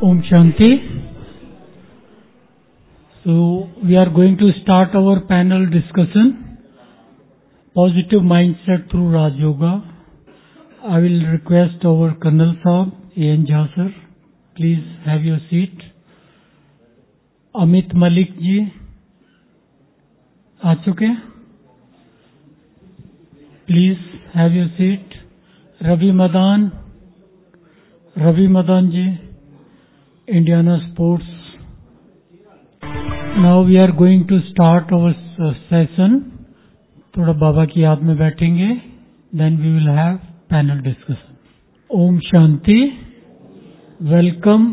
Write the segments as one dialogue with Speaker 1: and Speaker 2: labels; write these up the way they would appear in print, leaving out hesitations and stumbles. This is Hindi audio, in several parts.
Speaker 1: Om Shanti. So we are going to start our panel discussion, Positive Mindset through Raj Yoga. I will request our Colonel Sahab, A.N. Jha sir, please have your seat. Amit Malik ji, आ चुके? Please have your seat. Ravi Madan ji, Indiana Sports. Now we are going to start our session. थोड़ा बाबा की याद में बैठेंगे. Then we will have panel discussion. Om Shanti. Welcome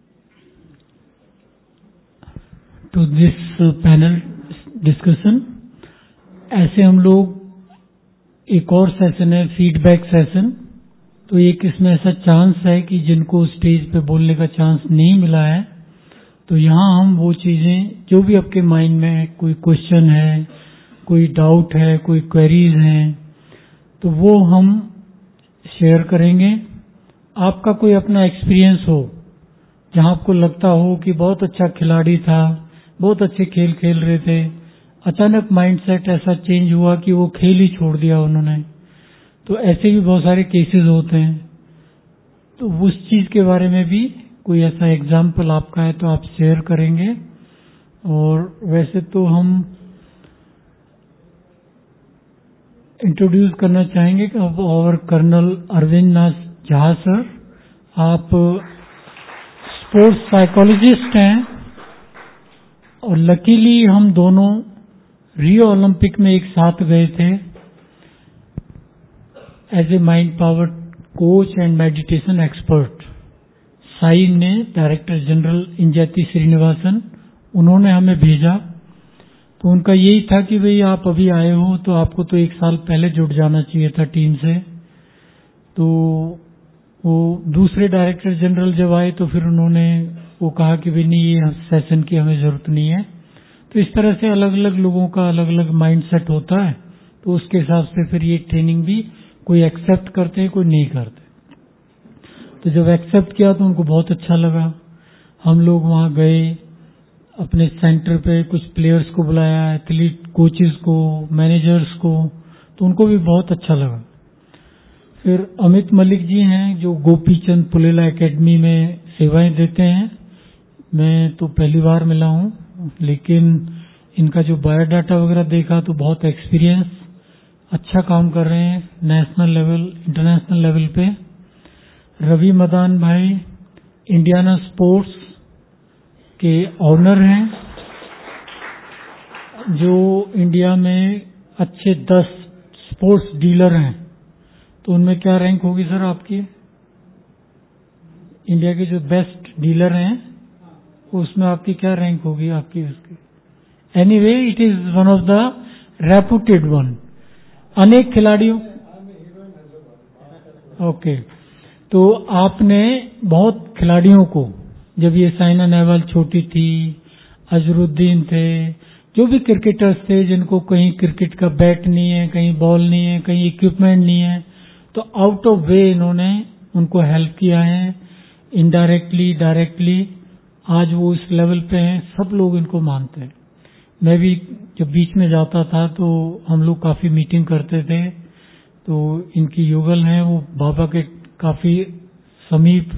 Speaker 1: to this panel discussion. ऐसे हम लोग एक और सेशन है फीडबैक सेशन. तो एक इसमें ऐसा चांस है कि जिनको स्टेज पे बोलने का चांस नहीं मिला है, तो यहाँ हम वो चीजें जो भी आपके माइंड में है, कोई क्वेश्चन है, कोई डाउट है, कोई क्वेरीज हैं, तो वो हम शेयर करेंगे. आपका कोई अपना एक्सपीरियंस हो जहाँ आपको लगता हो कि बहुत अच्छा खिलाड़ी था, बहुत अच्छे खेल खेल रहे थे, अचानक माइंडसेट ऐसा चेंज हुआ कि वो खेल ही छोड़ दिया उन्होंने, तो ऐसे भी बहुत सारे केसेस होते हैं. तो उस चीज के बारे में भी कोई ऐसा एग्जाम्पल आपका है तो आप शेयर करेंगे. और वैसे तो हम इंट्रोड्यूस करना चाहेंगे कि और कर्नल अरविंद नाथ झा सर, आप स्पोर्ट्स साइकोलॉजिस्ट हैं और लकीली हम दोनों रियो ओलंपिक में एक साथ गए थे as a mind power coach and meditation expert. SAI ने, डायरेक्टर जनरल इंजयती श्रीनिवासन, उन्होंने हमें भेजा. तो उनका यही था कि भाई आप अभी आए हो तो आपको तो एक साल पहले जुड़ जाना चाहिए था टीम से. तो वो दूसरे डायरेक्टर जनरल जब आए तो फिर उन्होंने वो कहा कि भाई नहीं, ये सेशन की हमें जरूरत नहीं है. तो इस तरह से अलग अलग लोगों का अलग अलग माइंडसेट होता है, तो उसके हिसाब से फिर ये ट्रेनिंग भी कोई एक्सेप्ट करते हैं, कोई नहीं करते. तो जब एक्सेप्ट किया तो उनको बहुत अच्छा लगा. हम लोग वहां गए, अपने सेंटर पे कुछ प्लेयर्स को बुलाया, एथलीट कोचेस को, मैनेजर्स को, तो उनको भी बहुत अच्छा लगा. फिर अमित मलिक जी हैं जो गोपीचंद पुलेला एकेडमी में सेवाएं देते हैं. मैं तो पहली बार मिला हूं, लेकिन इनका जो बायोडाटा वगैरह देखा तो बहुत एक्सपीरियंस, अच्छा काम कर रहे हैं नेशनल लेवल, इंटरनेशनल लेवल पे. रवि मदान भाई इंडियाना स्पोर्ट्स के ऑनर हैं, जो इंडिया में अच्छे 10 स्पोर्ट्स डीलर हैं. तो उनमें क्या रैंक होगी सर आपकी? इंडिया के जो बेस्ट डीलर हैं उसमें आपकी क्या रैंक होगी आपकी उसकी? Anyway, it is one of the reputed one. अनेक खिलाड़ियों, ओके. तो आपने बहुत खिलाड़ियों को, जब ये साइना नेहवाल छोटी थी, अजरुद्दीन थे, जो भी क्रिकेटर्स थे जिनको कहीं क्रिकेट का बैट नहीं है, कहीं बॉल नहीं है, कहीं इक्विपमेंट नहीं है, तो आउट ऑफ वे इन्होंने उनको हेल्प किया है, इनडायरेक्टली डायरेक्टली. आज वो इस लेवल पे हैं, सब लोग इनको मानते हैं. मैं भी जब बीच में जाता था तो हम लोग काफी मीटिंग करते थे. तो इनकी युगल हैं, वो बाबा के काफी समीप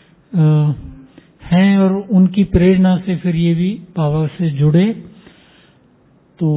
Speaker 1: हैं और उनकी प्रेरणा से फिर ये भी बाबा से जुड़े. तो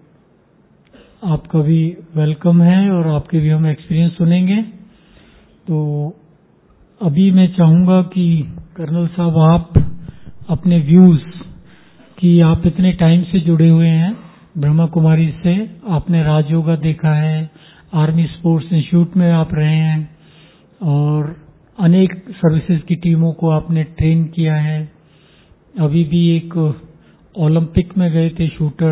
Speaker 1: आपका भी वेलकम है और आपके भी हम एक्सपीरियंस सुनेंगे. तो अभी मैं चाहूंगा कि कर्नल साहब आप अपने व्यूज कि आप इतने टाइम से जुड़े हुए हैं ब्रह्मा कुमारी से, आपने राजयोगा देखा है, आर्मी स्पोर्ट्स इंस्टीट्यूट में आप रहे हैं और अनेक सर्विसेज की टीमों को आपने ट्रेन किया है. अभी भी एक ओलंपिक में गए थे शूटर,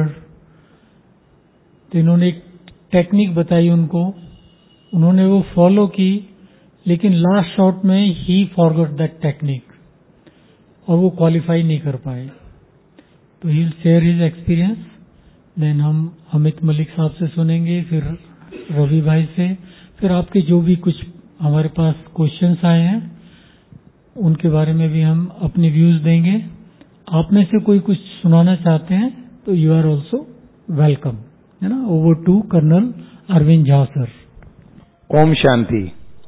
Speaker 1: तो इन्होंने एक टेक्निक बताई उनको, उन्होंने वो फॉलो की, लेकिन लास्ट शॉट में ही फॉरगॉट दैट टेक्निक और वो क्वालिफाई नहीं कर पाए. तो he will share his experience. Then हम अमित मलिक साहब से सुनेंगे, फिर रवि भाई से, फिर आपके जो भी कुछ हमारे पास क्वेश्चंस आए हैं उनके बारे में भी हम अपने व्यूज देंगे। आप में से कोई कुछ सुनाना चाहते हैं तो यू आर ऑल्सो वेलकम, है ना। Over to colonel Arvind Jha sir.
Speaker 2: ओम शांति।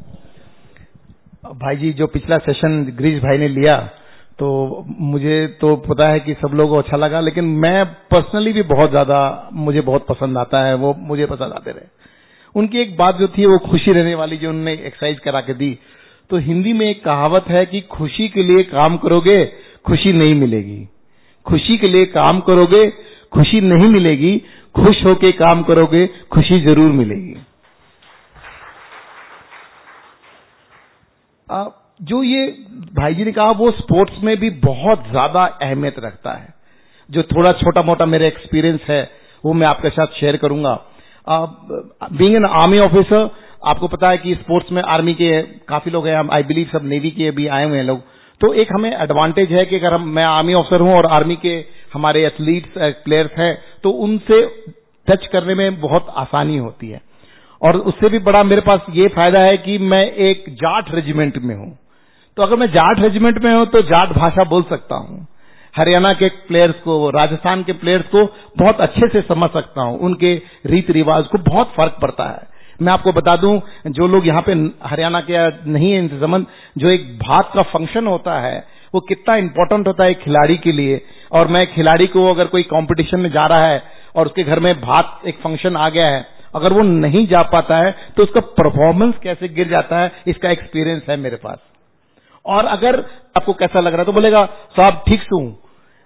Speaker 2: भाई जी, जो पिछला सेशन गिरीश भाई ने लिया तो मुझे तो पता है कि सब लोगों को अच्छा लगा, लेकिन मैं पर्सनली भी बहुत ज्यादा, मुझे बहुत पसंद आता है, वो मुझे पसंद आते रहे। उनकी एक बात जो थी वो खुशी रहने वाली, जो उन्होंने एक्सरसाइज करा के दी। तो हिंदी में एक कहावत है कि खुशी के लिए काम करोगे खुशी नहीं मिलेगी, खुशी के लिए काम करोगे खुशी नहीं मिलेगी, खुश होके काम करोगे खुशी जरूर मिलेगी। जो ये भाई जी ने कहा वो स्पोर्ट्स में भी बहुत ज्यादा अहमियत रखता है। जो थोड़ा छोटा मोटा मेरा एक्सपीरियंस है वो मैं आपके साथ शेयर करूंगा। बीइंग एन आर्मी ऑफिसर, आपको पता है कि स्पोर्ट्स में आर्मी के काफी लोग हैं, आई बिलीव सब नेवी के भी आए हुए हैं लोग। तो एक हमें एडवांटेज है कि अगर मैं आर्मी ऑफिसर हूं और आर्मी के हमारे एथलीट्स प्लेयर्स हैं तो उनसे टच करने में बहुत आसानी होती है। और उससे भी बड़ा मेरे पास ये फायदा है कि मैं एक जाट रेजिमेंट में हूं, तो अगर मैं जाट रेजिमेंट में हूं तो जाट भाषा बोल सकता हूं। हरियाणा के प्लेयर्स को, राजस्थान के प्लेयर्स को बहुत अच्छे से समझ सकता हूं, उनके रीति रिवाज को बहुत फर्क पड़ता है। मैं आपको बता दूं, जो लोग यहाँ पे हरियाणा के नहीं है इनसे संबंध, जो एक भात का फंक्शन होता है वो कितना इंपॉर्टेंट होता है खिलाड़ी के लिए। और मैं खिलाड़ी को अगर कोई कंपटीशन में जा रहा है और उसके घर में भात एक फंक्शन आ गया है, अगर वो नहीं जा पाता है तो उसका परफॉर्मेंस कैसे गिर जाता है, इसका एक्सपीरियंस है मेरे पास। और अगर आपको कैसा लग रहा है तो बोलेगा साहब ठीक से हूं।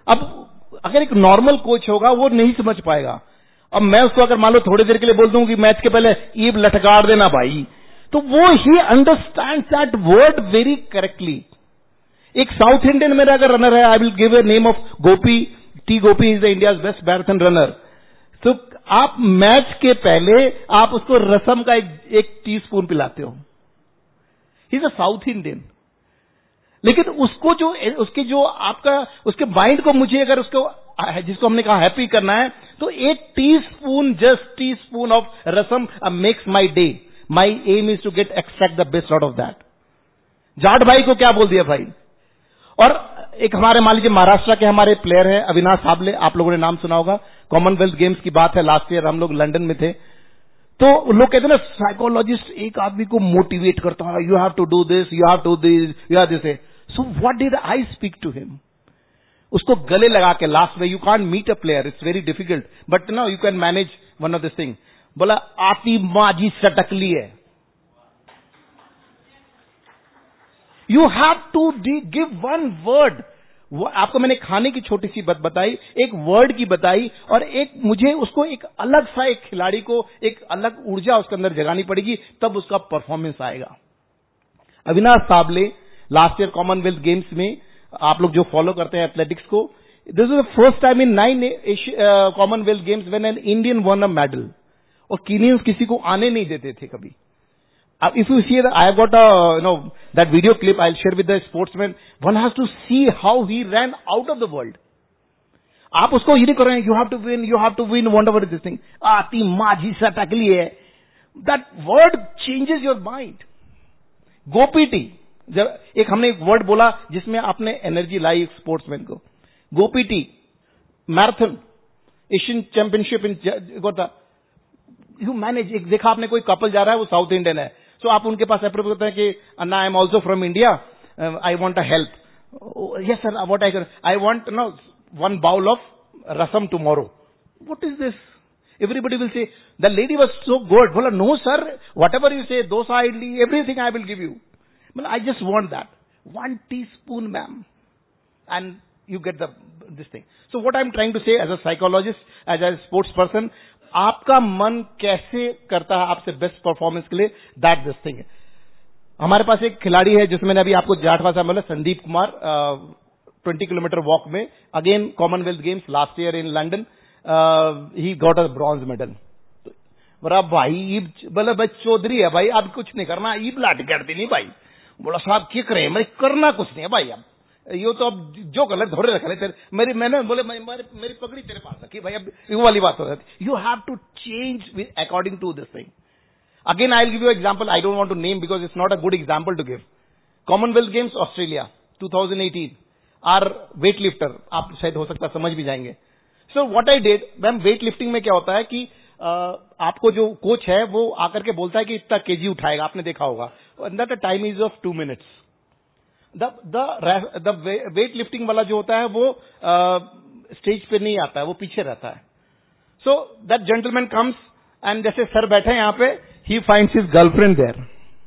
Speaker 2: अब अगर एक नॉर्मल कोच होगा वो नहीं समझ पाएगा। अब मैं उसको अगर मान लो थोड़ी देर के लिए बोल दूं कि मैच के पहले ईब लटकार देना भाई, तो वो he understands that word very correctly. एक साउथ इंडियन मेरा अगर रनर है, I will give a name of Gopi T. Gopi is the India's best marathon runner. तो आप मैच के पहले आप उसको रसम का एक टीस्पून पिलाते हो। He is a south Indian, लेकिन उसको जो उसके जो आपका उसके माइंड को मुझे अगर उसको जिसको हमने कहा हैप्पी करना है तो एक teaspoon, just teaspoon of rasam makes my day. My aim is to get extract the best out of that. Jat भाई को क्या बोल दिया भाई। और एक हमारे मान लीजिए महाराष्ट्र के हमारे प्लेयर हैं अविनाश साबले, आप लोगों ने नाम सुना होगा। कॉमनवेल्थ गेम्स की बात है, लास्ट ईयर हम लोग लंदन में थे। तो लोग कहते हैं ना साइकोलॉजिस्ट एक आदमी को मोटिवेट करता है, you have to do this, you have to this, you have this. So what did I speak to him? उसको गले लगा के लास्ट में, you can't meet a player, it's very difficult, but no you can manage one of this thing. बोला आती माजी सटकली है। You have to give one word. आपको मैंने खाने की छोटी सी बात बताई, एक वर्ड की बताई, और एक मुझे उसको एक अलग सा एक खिलाड़ी को एक अलग ऊर्जा उसके अंदर जगानी पड़ेगी, तब उसका परफॉर्मेंस आएगा। Avinash Sable last year commonwealth games में, आप लोग जो फॉलो करते हैं एथलेटिक्स को, this is the first time in 9 commonwealth games when an Indian won a medal. और कीनियंस किसी को आने नहीं देते थे कभी। If you see that, I have got that video clip I'll share with the sportsman. One has to see how he ran out of the world. आप उसको ये नहीं कर रहे हैं, you have to win, whatever this thing. आती माझी सटकली है. That word changes your mind. Gopi T, जब एक हमने एक वर्ड बोला जिसमें आपने एनर्जी लाई एक स्पोर्ट्समैन को। Gopi T marathon Asian championship in गोता, यू मैनेज। एक देखा आपने कोई कपल जा रहा है, वो साउथ इंडियन है, तो आप उनके पास अप्रोच करते हैं कि अन्ना I am also from India, I want a help. Yes sir, what I want no one bowl of rasam tomorrow. What is this? Everybody will say the lady was so good. बोला no sir, whatever you say, dosa idli everything I will give you. मतलब I just want that 1 teaspoon ma'am, and you get this thing. So what I'm trying to say as a psychologist, as a sports person, आपका मन कैसे करता है आपसे बेस्ट परफॉर्मेंस के लिए, दैट दिस थिंग है। हमारे पास एक खिलाड़ी है जिसमें अभी आपको जाट भाषा बोला, संदीप कुमार, 20 किलोमीटर वॉक में, again commonwealth games last year in London, he got a bronze medal. बोला भाई ईब, बोला भाई चौधरी है भाई, अब कुछ नहीं करना, ईब लाट करती नहीं भाई। बोला साहब क्या करें, मैं करना कुछ नहीं है भाई, अब यो तो अब जो गलत धोरे रख ले तेरे, मैंने बोले मेरी पगड़ी तेरे पास रखी भाई, अब वो वाली बात हो जाती। You have to change according to this thing. Again I will give you example, I don't want to name because it's not a good example to give. Commonwealth games Australia 2018, our weight lifter, आप शायद हो सकता है समझ भी जाएंगे. So what I did, ma'am weight lifting में क्या होता है कि आपको जो कोच है वो आकर के बोलता है कि इतना केजी उठाएगा, आपने देखा होगा, and that time is of 2 minutes. The weight lifting वाला जो होता है वो स्टेज पे नहीं आता है, वो पीछे रहता है. So that gentleman comes and जैसे सर बैठे हैं यहां पे, he finds his girlfriend there.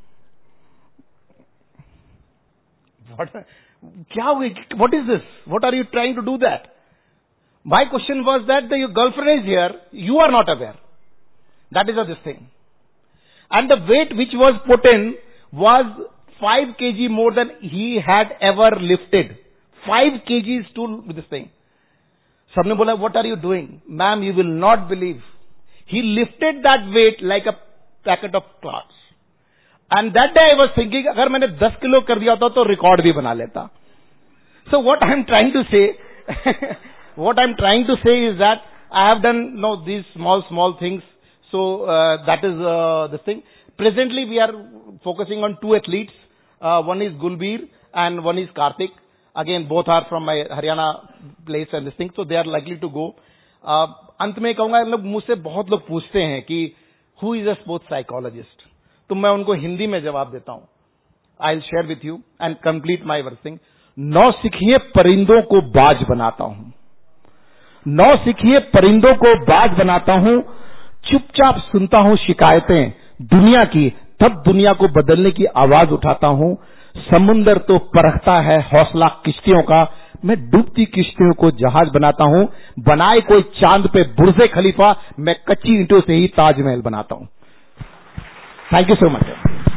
Speaker 2: क्या हुई, what is this, what are you trying to do that? My question was that your girlfriend is here, you are not aware. That is this thing. And the weight which was put in was 5 kg more than he had ever lifted. 5 kgs to this thing. Sabne bola, what are you doing? Ma'am, you will not believe. He lifted that weight like a packet of clouds. And that day I was thinking, agar maine 10 kilo kar diya hota to record bhi bana leta. So what I am trying to say, what I'm trying to say is that I have done these small things. So that is this thing. Presently we are focusing on 2 athletes. One is Gulbir and one is Karthik. Again, both are from my Haryana place and this thing. So they are likely to go. अंत में कहूंगा, लोग मुझसे बहुत लोग पूछते हैं कि who is a sports psychologist? तो मैं उनको हिंदी में जवाब देता हूं. I'll share with you and complete my thing. नौसिखिए परिंदों को बाज बनाता हूं. नौसिखिए परिंदों को बाज बनाता हूं. चुपचाप सुनता हूं शिकायतें दुनिया की, तब दुनिया को बदलने की आवाज उठाता हूं. समुंदर तो परखता है हौसला किश्तियों का, मैं डूबती किश्तियों को जहाज बनाता हूं. बनाए कोई चांद पे बुर्जे खलीफा, मैं कच्ची ईंटों से ही ताजमहल बनाता हूं. Thank you so much.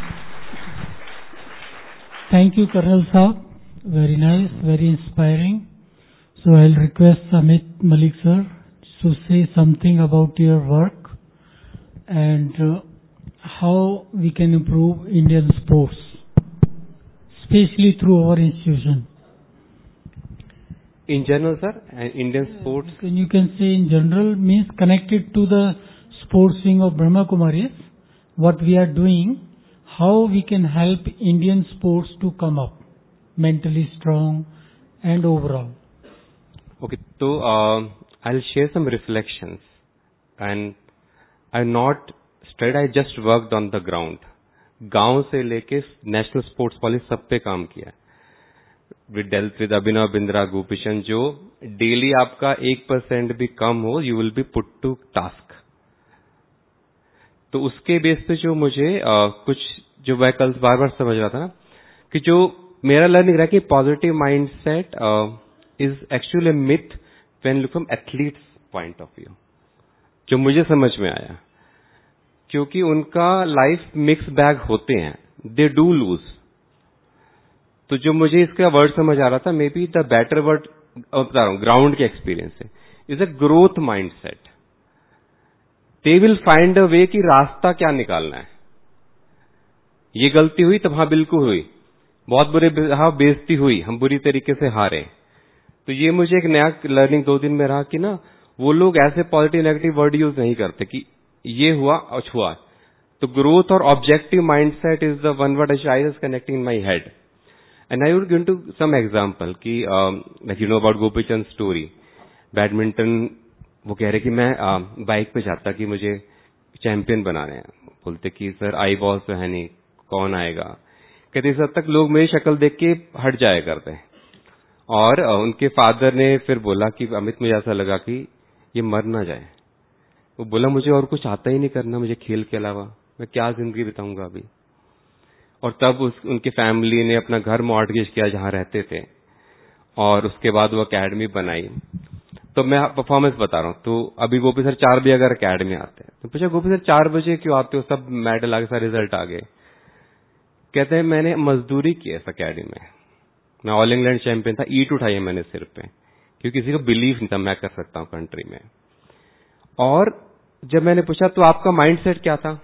Speaker 1: Thank you colonel साहब, very nice, very inspiring. So I'll request Amit Malik sir to say something about your work and how we can improve Indian sports, especially through our institution.
Speaker 3: In general, sir, Indian sports.
Speaker 1: You can say in general means connected to the sports wing of Brahma Kumaris, what we are doing, how we can help Indian sports to come up mentally strong and overall.
Speaker 3: Okay, so I'll share some reflections, and I'm not straight. I just worked on the ground. गांव से लेके नेशनल स्पोर्ट्स पॉलिसी सब पे काम किया. We dealt with Abhinav Bindra, Gopichand, जो डेली आपका 1% भी कम हो, you will be put to task. तो उसके बेस पे जो मुझे कुछ जो मैं कल बार बार समझ रहा था ना, कि जो मेरा लर्निंग रहा कि positive mindset is actually a myth when you look from athlete's point of view, जो मुझे समझ में आया, क्योंकि उनका लाइफ मिक्स बैग होते हैं, दे डू लूज. तो जो मुझे इसका वर्ड समझ आ रहा था, maybe the better word बता रहा हूं, ग्राउंड के एक्सपीरियंस से, is a growth mindset. They will find a way कि रास्ता क्या निकालना है. ये गलती हुई तब हाँ बिल्कुल हुई, बहुत बुरे बेइज्जती हुई, हम बुरी तरीके से हारे. तो ये मुझे एक नया लर्निंग 2 दिन में रहा कि ना वो लोग ऐसे पॉजिटिव नेगेटिव वर्ड यूज नहीं करते कि ये हुआ और हुआ. तो ग्रोथ और objective mindset is the one word I was connecting in my head. And I would give to some example कि like you know about Gopichand story. Badminton वो कह रहे कि मैं बाइक पे जाता कि मुझे चैंपियन बनाने हैं. बोलते कि सर आई बॉल तो है नहीं, कौन आएगा. कहते इस हद तक लोग मेरी शक्ल देख के हट जाया करते हैं. और उनके फादर ने फिर बोला कि अमित, मुझे ऐसा लगा कि ये मर ना जाए. वो बोला मुझे और कुछ आता ही नहीं करना, मुझे खेल के अलावा मैं क्या जिंदगी बिताऊंगा अभी. और तब उनकी फैमिली ने अपना घर मॉर्टगेज किया जहां रहते थे, और उसके बाद वो एकेडमी बनाई. तो मैं परफॉर्मेंस बता रहा हूँ. तो अभी गोपी सर 4 बजे अगर एकेडमी आते हैं, तो पूछा गोपी सर 4 बजे क्यों आते हो, सब मेडल आ गए, सारे रिजल्ट आ गए. कहते हैं मैंने मजदूरी की इस एकेडमी में, मैं ऑल इंग्लैंड चैंपियन था, ईट उठाई है मैंने सिर पे, क्योंकि किसी को बिलीव नहीं था मैं कर सकता हूं कंट्री में. और जब मैंने पूछा तो आपका माइंडसेट क्या था,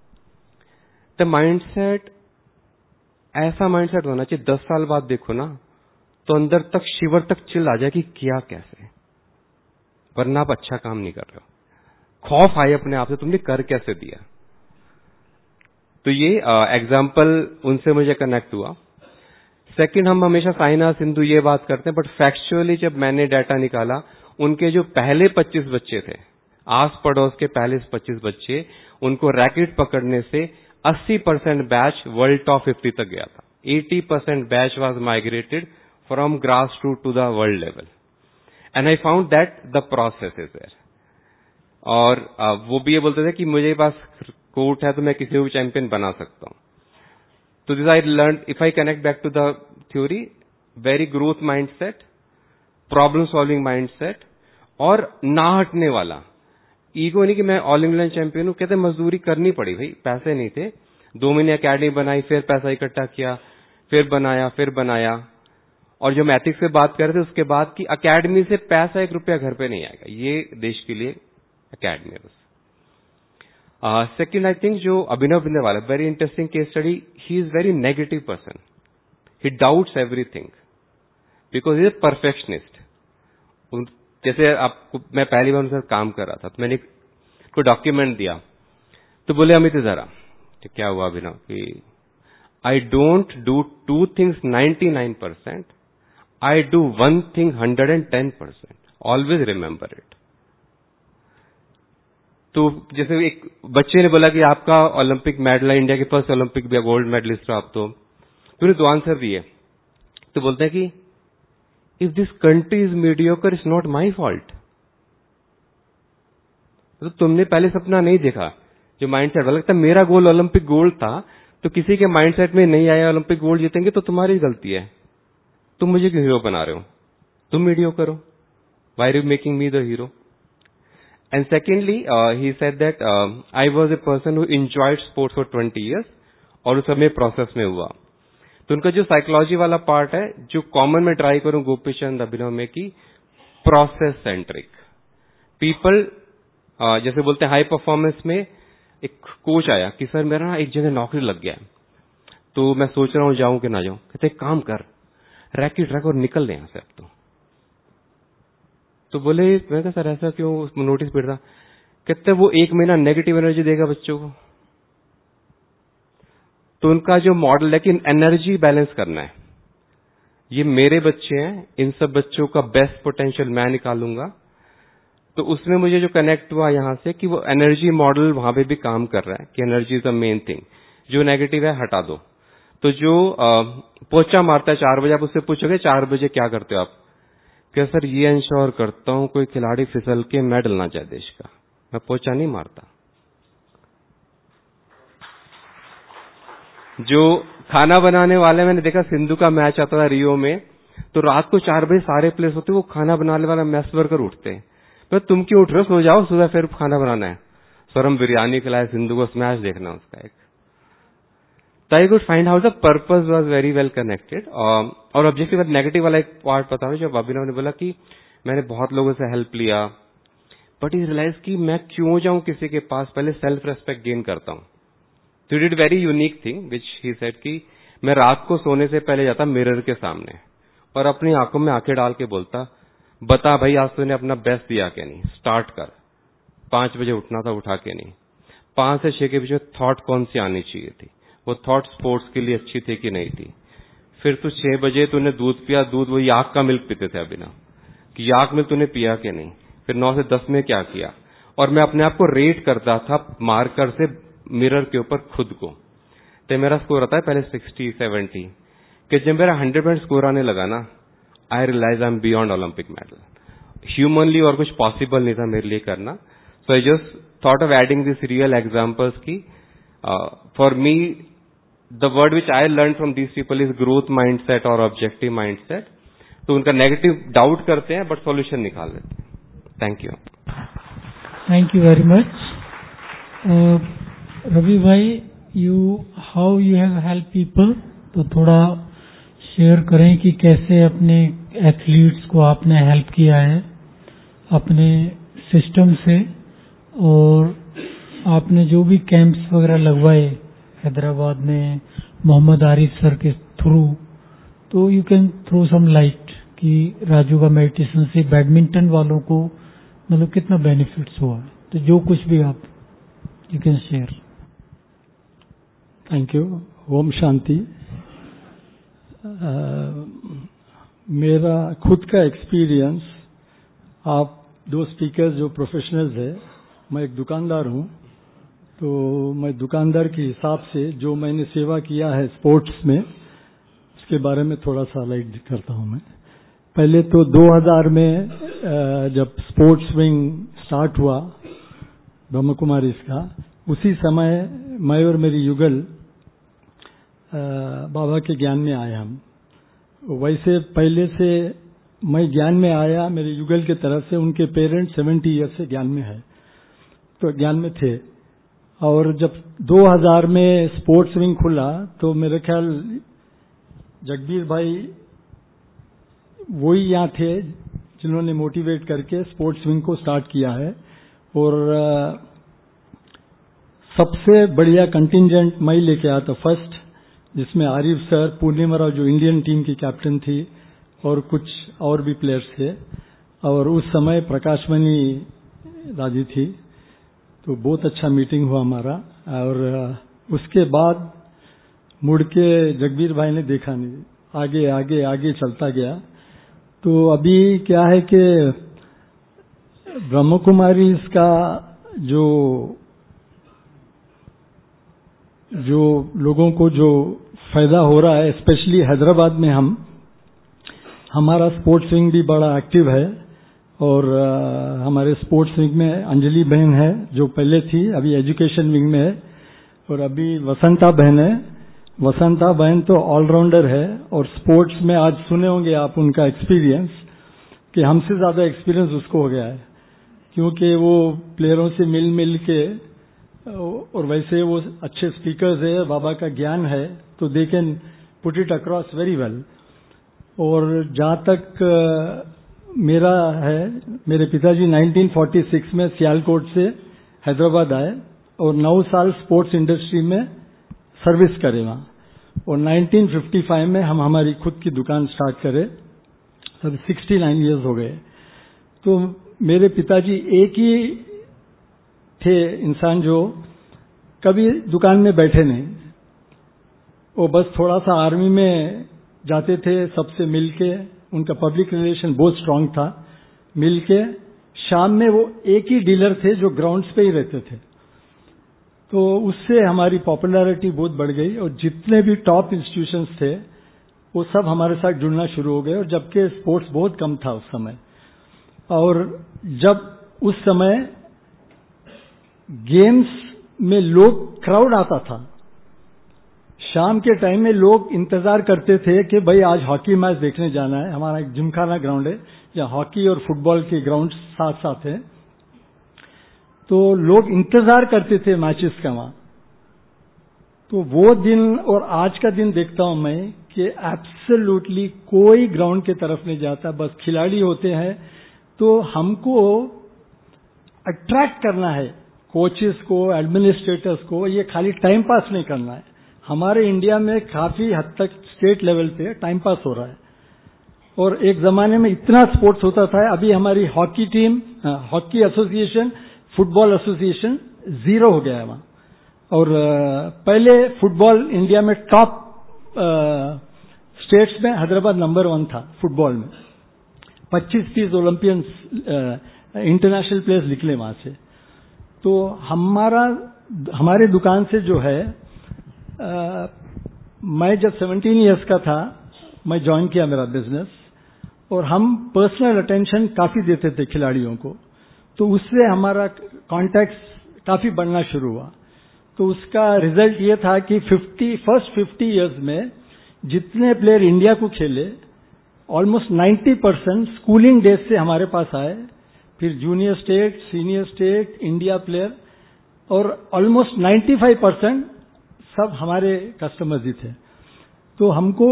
Speaker 3: तो माइंडसेट ऐसा माइंडसेट होना चाहिए 10 साल बाद देखो ना तो अंदर तक शिवर तक चिल आ जाए कि किया कैसे, वरना आप अच्छा काम नहीं कर रहे हो. खौफ आए अपने आप से, तुमने कर कैसे दिया. तो ये एग्जाम्पल उनसे मुझे कनेक्ट हुआ. सेकंड, हम हमेशा साइना सिंधु ये बात करते हैं, बट फैक्चुअली जब मैंने डाटा निकाला, उनके जो पहले 25 बच्चे थे, आस पड़ोस के पहले 25 बच्चे, उनको रैकेट पकड़ने से 80% बैच वर्ल्ड टॉप 50 तक गया था। 80% batch was migrated from grass root to the world level, and I found that the process is there. और वो भी ये बोलते थे कि मुझे पास कोर्ट है तो मैं किसी को भी चैंपियन बना सकता हूं। तो this I learn, if I connect back to the theory, very growth mindset, problem solving mindset, और ना हटने वाला। ईगो नहीं कि मैं ऑल इंग्लैंड चैंपियन हूं, कहते मजदूरी करनी पड़ी भाई, पैसे नहीं थे, 2 महीने अकेडमी बनाई, फिर पैसा इकट्ठा किया, फिर बनाया। और जो हम एथिक्स से बात कर रहे थे उसके बाद की अकेडमी से पैसा 1 रुपया घर पे नहीं आएगा, ये देश के लिए अकेडमी है बस। सेकेंड, आई थिंक जो अभिनव बिंदे वाला, very interesting case study, he is very negative person, he doubts everything because he is a perfectionist. जैसे आपको, मैं पहली बार उनके साथ काम कर रहा था, तो मैंने कोई डॉक्यूमेंट दिया, तो बोले अमित जरा, तो क्या हुआ अभिनव कि I don't do 2 things 99%, I do 1 thing 110%, always remember it. तो जैसे एक बच्चे ने बोला कि आपका ओलंपिक मेडल है, इंडिया के फर्स्ट ओलंपिक भी गोल्ड मेडलिस्ट हो आप, तो उन्हें 2 आंसर दिए। तो बोलते हैं कि if this country is mediocre, it's not my fault. तो तुमने पहले सपना नहीं देखा, जो माइंडसेट वाला, लगता मेरा गोल ओलंपिक गोल्ड था, तो किसी के माइंडसेट में नहीं आया ओलंपिक गोल्ड जीतेंगे तो तुम्हारी गलती है, तुम मुझे क्यों हीरो बना रहे हो, तुम मीडियोकर हो, why are you making me the hero. And secondly, he said that I was a person who enjoyed sports for 20 years, और उस समय प्रोसेस में हुआ। तो उनका जो साइकोलॉजी वाला पार्ट है, जो कॉमन में ट्राई करूं गोपीचंद अभिनव में, की प्रोसेस सेंट्रिक पीपल, जैसे बोलते हैं हाई परफॉर्मेंस में एक कोच आया कि सर मेरा ना एक जगह नौकरी लग गया है, तो मैं सोच रहा हूं जाऊं कि ना जाऊं। कहते काम कर, रैकेट रख और निकल ले यहां से अब तो बोले मैं कहा सर ऐसा क्यों, नोटिस पीड़ रहा। कहते वो 1 महीना नेगेटिव एनर्जी देगा बच्चों को। तो उनका जो मॉडल है कि एनर्जी बैलेंस करना है, ये मेरे बच्चे हैं, इन सब बच्चों का बेस्ट पोटेंशियल मैं निकालूंगा। तो उसमें मुझे जो कनेक्ट हुआ यहां से कि वो एनर्जी मॉडल वहां पे भी काम कर रहा है कि energy is the main thing, जो नेगेटिव है हटा दो। तो जो पोचा मारता है 4 बजे, आप उससे पूछोगे 4 बजे क्या करते हो आप, क्या सर ये इंश्योर करता हूं कोई खिलाड़ी फिसल के मेडल ना जाए देश का, मैं पोचा नहीं मारता। जो खाना बनाने वाले, मैंने देखा सिंधु का मैच आता था रियो में, तो रात को 4 बजे सारे प्लेयर्स होते, वो खाना बनाने वाला मैस वर्कर उठते हैं, तो तुम क्यों उठ रहे हो, सो जाओ, सुबह फिर खाना बनाना है। सर हम बिरयानी खिलाए सिंधु को, मैच देखना उसका एक। तो I could find how the purpose was very well connected. और ऑब्जेक्टिव नेगेटिव वाला एक पार्ट पता है, जब अभिनव ने बोला कि मैंने बहुत लोगों से हेल्प लिया, बट ही रियलाइज कि मैं क्यों जाऊं किसी के पास, पहले सेल्फ रेस्पेक्ट गेन करता हूं। तो did very unique thing which he said कि मैं रात को सोने से पहले जाता मिरर के सामने और अपनी आंखों में आंखें डाल के बोलता, बता भाई आज तूने अपना बेस्ट दिया क्या नहीं, स्टार्ट कर। 5 बजे उठना था, उठा के नहीं। 5 से 6 के बीच में थॉट कौन सी आनी चाहिए थी, वो थॉट स्पोर्ट्स के लिए अच्छी थी कि नहीं थी। फिर तू 6 बजे तूने दूध पिया, दूध वो याक का मिल्क पीते थे अभिनव, कि याक मिल्क तूने पिया कि नहीं। फिर 9 से 10 में क्या किया, और मैं अपने आप को रेट करता था मार्कर से मिरर के ऊपर खुद को। तो मेरा स्कोर आता है पहले 60-70, कि जब मेरा 100% स्कोर आने लगा ना, I realise I am beyond Olympic medal. Humanly और कुछ पॉसिबल नहीं था मेरे लिए करना। So I just thought of adding this real examples की for me the word which I learn from these people is growth mindset और ऑब्जेक्टिव माइंडसेट। तो उनका नेगेटिव डाउट करते हैं बट सॉल्यूशन निकाल लेते हैं। Thank you.
Speaker 1: Thank you very much. Ravi भाई, how you have help people, तो थोड़ा शेयर करें कि कैसे अपने एथलीट्स को आपने हेल्प किया है अपने सिस्टम से, और आपने जो भी कैंप्स वगैरह लगवाए हैदराबाद में मोहम्मद आरिफ सर के थ्रू, तो you can throw some light कि राजू का मेडिटेशन से बैडमिंटन वालों को मतलब कितना बेनिफिट्स हुआ है। तो जो कुछ भी आप you can share.
Speaker 4: Thank you. ओम शांति। मेरा खुद का एक्सपीरियंस, आप दो स्पीकर्स जो प्रोफेशनल्स है, मैं एक दुकानदार हूं, तो मैं दुकानदार के हिसाब से जो मैंने सेवा किया है स्पोर्ट्स में, उसके बारे में थोड़ा सा हाइलाइट करता हूं मैं। पहले तो 2000 में जब स्पोर्ट्स विंग स्टार्ट हुआ ब्रह्म कुमारी का, उसी समय मैं और मेरी युगल बाबा के ज्ञान में आए हम। वैसे पहले से मैं ज्ञान में आया मेरे युगल के तरफ से, उनके पेरेंट्स 70 ईयर से ज्ञान में है, तो ज्ञान में थे। और जब 2000 में स्पोर्ट्स विंग खुला तो मेरे ख्याल जगबीर भाई वही यहाँ थे जिन्होंने मोटिवेट करके स्पोर्ट्स विंग को स्टार्ट किया है। और सबसे बढ़िया कंटिंजेंट मैं लेके आया था फर्स्ट, जिसमें आरिफ सर, पूर्णिमा राव जो इंडियन टीम की कैप्टन थी, और कुछ और भी प्लेयर्स थे, और उस समय प्रकाशमणि राजी थी। तो बहुत अच्छा मीटिंग हुआ हमारा। और उसके बाद मुड़ के जगबीर भाई ने देखा नहीं, आगे आगे आगे चलता गया। तो अभी क्या है कि ब्रह्म कुमारी का जो लोगों को जो फायदा हो रहा है, स्पेशली हैदराबाद में हमारा स्पोर्ट्स विंग भी बड़ा एक्टिव है। और हमारे स्पोर्ट्स विंग में अंजलि बहन है जो पहले थी, अभी एजुकेशन विंग में है। और अभी वसंता बहन है। वसंता बहन तो ऑलराउंडर है, और स्पोर्ट्स में आज सुने होंगे आप उनका एक्सपीरियंस, कि हमसे ज्यादा एक्सपीरियंस उसको हो गया है, क्योंकि वो प्लेयरों से मिल मिल के, और वैसे वो अच्छे स्पीकर्स है, बाबा का ज्ञान है, तो they can put it across very well. और जहां तक मेरा है, मेरे पिताजी 1946 में सियालकोट से हैदराबाद आए और 9 साल स्पोर्ट्स इंडस्ट्री में सर्विस करे वहां। और 1955 में हम हमारी खुद की दुकान स्टार्ट करे, तब 69 इयर्स हो गए। तो मेरे पिताजी एक ही थे इंसान जो कभी दुकान में बैठे नहीं, वो बस थोड़ा सा आर्मी में जाते थे, सबसे मिलके, उनका पब्लिक रिलेशन बहुत स्ट्रांग था, मिलके शाम में वो एक ही डीलर थे जो ग्राउंड्स पे ही रहते थे। तो उससे हमारी पॉपुलैरिटी बहुत बढ़ गई, और जितने भी टॉप इंस्टीट्यूशंस थे वो सब हमारे साथ जुड़ना शुरू हो गए। और जबकि स्पोर्ट्स बहुत कम था उस समय, और जब उस समय गेम्स में लोग क्राउड आता था, शाम के टाइम में लोग इंतजार करते थे कि भाई आज हॉकी मैच देखने जाना है। हमारा एक जिमखाना ग्राउंड है जहां हॉकी और फुटबॉल के ग्राउंड साथ साथ हैं, तो लोग इंतजार करते थे मैचेस का वहां। तो वो दिन और आज का दिन देखता हूं मैं कि एब्सोल्युटली कोई ग्राउंड की तरफ नहीं जाता, बस खिलाड़ी होते हैं। तो हमको अट्रैक्ट करना है कोचेस को, एडमिनिस्ट्रेटर्स को, ये खाली टाइम पास नहीं करना है। हमारे इंडिया में काफी हद तक स्टेट लेवल पे टाइम पास हो रहा है, और एक जमाने में इतना स्पोर्ट्स होता था। अभी हमारी hockey team, hockey association, football association 0 हो गया है वहां। और पहले फुटबॉल इंडिया में टॉप स्टेट्स में हैदराबाद नंबर 1 था फुटबॉल में, 25-30 ओलंपियंस इंटरनेशनल प्लेयर्स निकले वहां से। तो हमारे दुकान से जो है, मैं जब 17 इयर्स का था मैं ज्वाइन किया मेरा बिजनेस, और हम पर्सनल अटेंशन काफी देते थे खिलाड़ियों को, तो उससे हमारा कॉन्टैक्ट काफी बढ़ना शुरू हुआ। तो उसका रिजल्ट ये था कि फर्स्ट 50 इयर्स में जितने प्लेयर इंडिया को खेले, ऑलमोस्ट 90% स्कूलिंग डेज से हमारे पास आए, फिर junior state, senior state, India player, और ऑलमोस्ट 95% सब हमारे कस्टमर्स ही थे। तो हमको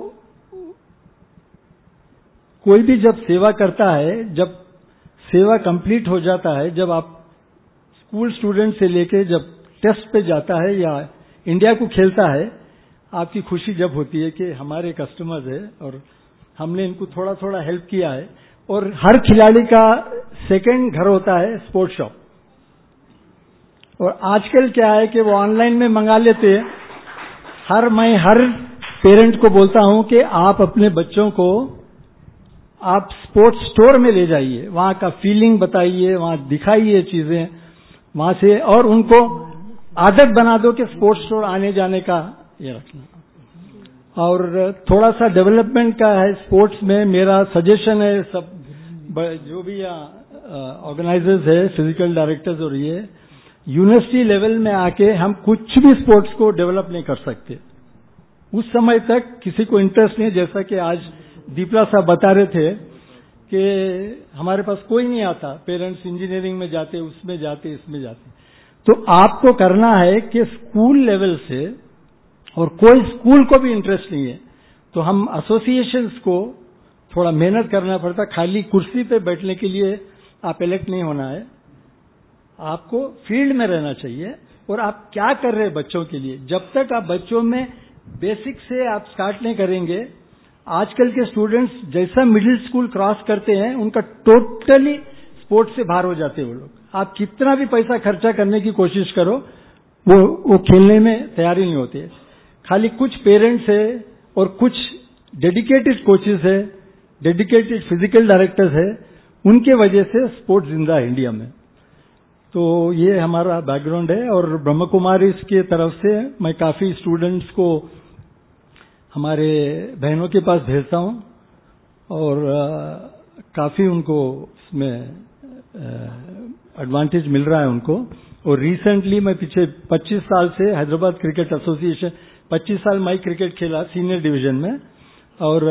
Speaker 4: कोई भी जब सेवा करता है, जब सेवा कंप्लीट हो जाता है, जब आप स्कूल स्टूडेंट से लेके जब टेस्ट पे जाता है या इंडिया को खेलता है, आपकी खुशी जब होती है कि हमारे कस्टमर्स है और हमने इनको थोड़ा थोड़ा हेल्प किया है। और हर खिलाड़ी का सेकंड घर होता है स्पोर्ट्स शॉप, और आजकल क्या है कि वो ऑनलाइन में मंगा लेते हैं। हर पेरेंट को बोलता हूं कि आप अपने बच्चों को आप स्पोर्ट्स स्टोर में ले जाइए, वहां का फीलिंग बताइए, वहां दिखाइए चीजें वहां से, और उनको आदत बना दो कि स्पोर्ट्स स्टोर आने जाने का ये रखना। और थोड़ा सा डेवलपमेंट का है स्पोर्ट्स में, मेरा सजेशन है सब जो भी ऑर्गेनाइजर्स है, फिजिकल डायरेक्टर्स, और ये यूनिवर्सिटी लेवल में आके हम कुछ भी स्पोर्ट्स को डेवलप नहीं कर सकते। उस समय तक किसी को इंटरेस्ट नहीं, जैसा कि आज दीपला साहब बता रहे थे कि हमारे पास कोई नहीं आता, पेरेंट्स इंजीनियरिंग में जाते, उसमें जाते, इसमें जाते। तो आपको करना है कि स्कूल लेवल से, और कोई स्कूल को भी इंटरेस्ट नहीं है तो हम एसोसिएशंस को थोड़ा मेहनत करना पड़ता। खाली कुर्सी पे बैठने के लिए आप इलेक्ट नहीं होना है, आपको फील्ड में रहना चाहिए। और आप क्या कर रहे हैं बच्चों के लिए, जब तक आप बच्चों में बेसिक से आप स्टार्ट नहीं करेंगे, आजकल के स्टूडेंट्स जैसा मिडिल स्कूल क्रॉस करते हैं उनका टोटली स्पोर्ट्स से बाहर हो जाते हैं वो लोग। आप कितना भी पैसा खर्चा करने की कोशिश करो, वो खेलने में तैयार ही नहीं होते। खाली कुछ पेरेंट्स है और कुछ डेडिकेटेड कोचेस है, डेडिकेटेड फिजिकल डायरेक्टर्स है, उनके वजह से स्पोर्ट्स जिंदा है इंडिया में। तो ये हमारा बैकग्राउंड है। और ब्रह्म कुमारी की तरफ से मैं काफी स्टूडेंट्स को हमारे बहनों के पास भेजता हूं और काफी उनको इसमें एडवांटेज मिल रहा है उनको। और रिसेंटली मैं पीछे 25 साल से हैदराबाद क्रिकेट एसोसिएशन, 25 साल मैं क्रिकेट खेला सीनियर डिवीजन में, और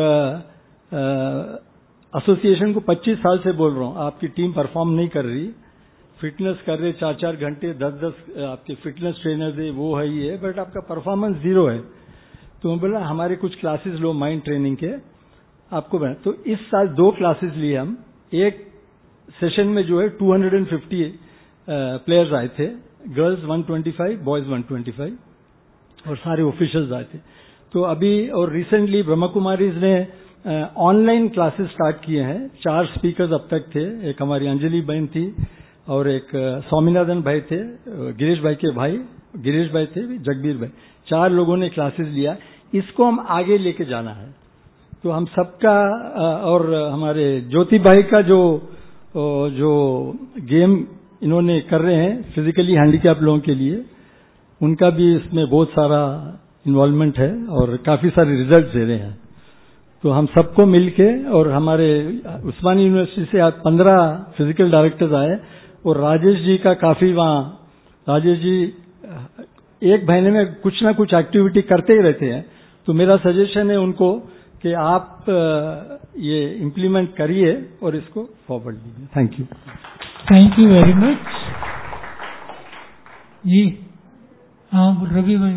Speaker 4: एसोसिएशन को 25 साल से बोल रहा हूं आपकी टीम परफॉर्म नहीं कर रही, फिटनेस कर रहे 4-4 घंटे 10-10 आपके फिटनेस ट्रेनर है, वो है ये, बट आपका परफॉर्मेंस जीरो है। तो मैं बोला हमारे कुछ क्लासेस लो माइंड ट्रेनिंग के आपको बना। तो इस साल 2 क्लासेस लिए हम। एक सेशन में जो है 250 प्लेयर्स आए थे, गर्ल्स 125, बॉयज 125, और सारे ऑफिशियल्स आए थे। तो अभी और रिसेंटली ब्रह्म कुमारीज ने ऑनलाइन क्लासेस स्टार्ट किए हैं। 4 स्पीकर्स अब तक थे, एक हमारी अंजलि बहन थी और एक स्वामीनाथन भाई थे, गिरीश भाई के भाई गिरीश भाई थे, जगबीर भाई, 4 लोगों ने क्लासेस लिया। इसको हम आगे लेके जाना है। तो हम सबका और हमारे ज्योति भाई का जो गेम इन्होंने कर रहे हैं फिजिकली हैंडीकैप लोगों के लिए, उनका भी इसमें बहुत सारा इन्वॉल्वमेंट है और काफी सारे रिजल्ट दे रहे हैं। तो हम सबको मिलके, और हमारे उस्मानी यूनिवर्सिटी से आज 15 फिजिकल डायरेक्टर्स आए, और राजेश जी का काफी वहां, राजेश जी एक महीने में कुछ ना कुछ एक्टिविटी करते ही रहते हैं। तो मेरा सजेशन है उनको कि आप ये इम्प्लीमेंट करिए और इसको फॉरवर्ड लीजिए। Thank you.
Speaker 1: Thank you very much जी। हाँ रवि भाई।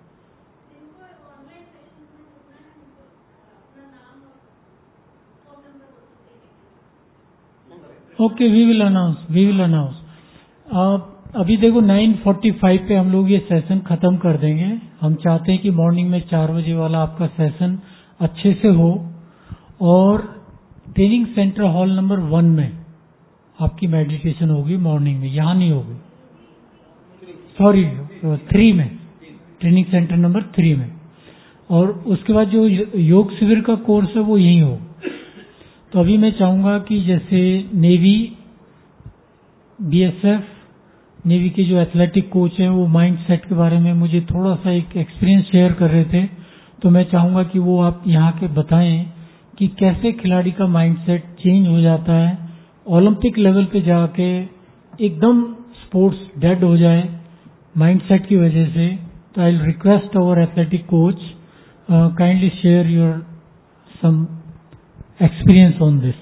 Speaker 1: Okay, we will announce. अभी देखो 9:45 पे हम लोग ये सेशन खत्म कर देंगे। हम चाहते हैं कि मॉर्निंग में 4 बजे वाला आपका सेशन अच्छे से हो, और ट्रेनिंग सेंटर हॉल नंबर 1 में आपकी मेडिटेशन होगी मॉर्निंग में, यहाँ नहीं होगी, सॉरी 3 में, ट्रेनिंग सेंटर नंबर 3 में। और उसके बाद जो योग शिविर का कोर्स है वो यहीं हो। तो अभी मैं चाहूंगा कि जैसे नेवी, बीएसएफ, नेवी के जो एथलेटिक कोच हैं वो माइंड सेट के बारे में मुझे थोड़ा सा एक एक्सपीरियंस शेयर कर रहे थे। तो मैं चाहूंगा कि वो आप यहाँ के बताएं कि कैसे खिलाड़ी का माइंड सेट चेंज हो जाता है, ओलंपिक लेवल पे जाके एकदम स्पोर्ट्स डेड हो जाए माइंड सेट की वजह से। तो I will request our athletic coach kindly share your some experience on this.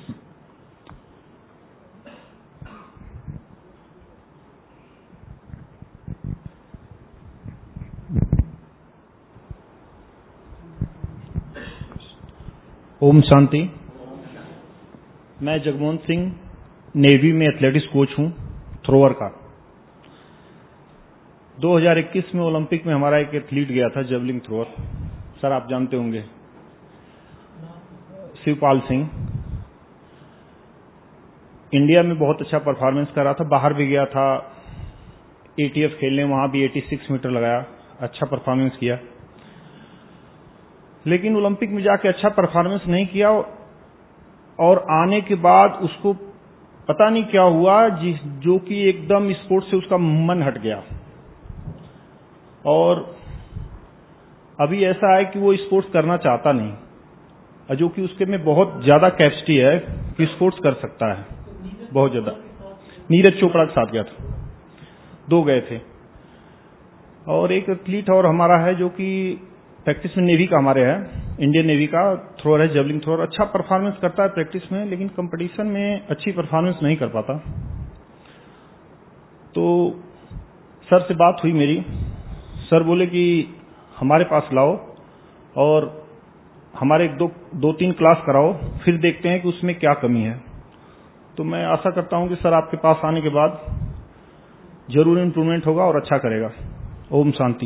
Speaker 5: ओम शांति। मैं जगमोहन सिंह, नेवी में एथलेटिक्स कोच हूं, थ्रोअर का। 2021 में ओलंपिक में हमारा एक एथलीट गया था, जेवलिन थ्रोअर, सर आप जानते होंगे, शिवपाल सिंह। इंडिया में बहुत अच्छा परफॉर्मेंस कर रहा था, बाहर भी गया था एटीएफ खेलने, वहां भी 86 मीटर लगाया, अच्छा परफॉर्मेंस किया। लेकिन ओलंपिक में जाके अच्छा परफॉर्मेंस नहीं किया और आने के बाद उसको पता नहीं क्या हुआ जो कि एकदम स्पोर्ट्स से उसका मन हट गया और अभी ऐसा है कि वो स्पोर्ट्स करना चाहता नहीं, जो कि उसके में बहुत ज्यादा कैपेसिटी है कि स्पोर्ट्स कर सकता है, बहुत ज्यादा। नीरज चोपड़ा के साथ गया था, 2 गए थे। और एक एथलीट और हमारा है जो कि प्रैक्टिस में नेवी का हमारे है, इंडियन नेवी का थ्रोअर है, जेवलिन थ्रोअर, अच्छा परफॉर्मेंस करता है प्रैक्टिस में, लेकिन कंपटीशन में अच्छी परफॉर्मेंस नहीं कर पाता। तो सर से बात हुई मेरी, सर बोले कि हमारे पास लाओ और हमारे 2-3 क्लास कराओ, फिर देखते हैं कि उसमें क्या कमी है। तो मैं आशा करता हूं कि सर आपके पास आने के बाद जरूर इंप्रूवमेंट होगा और अच्छा करेगा। ओम शांति।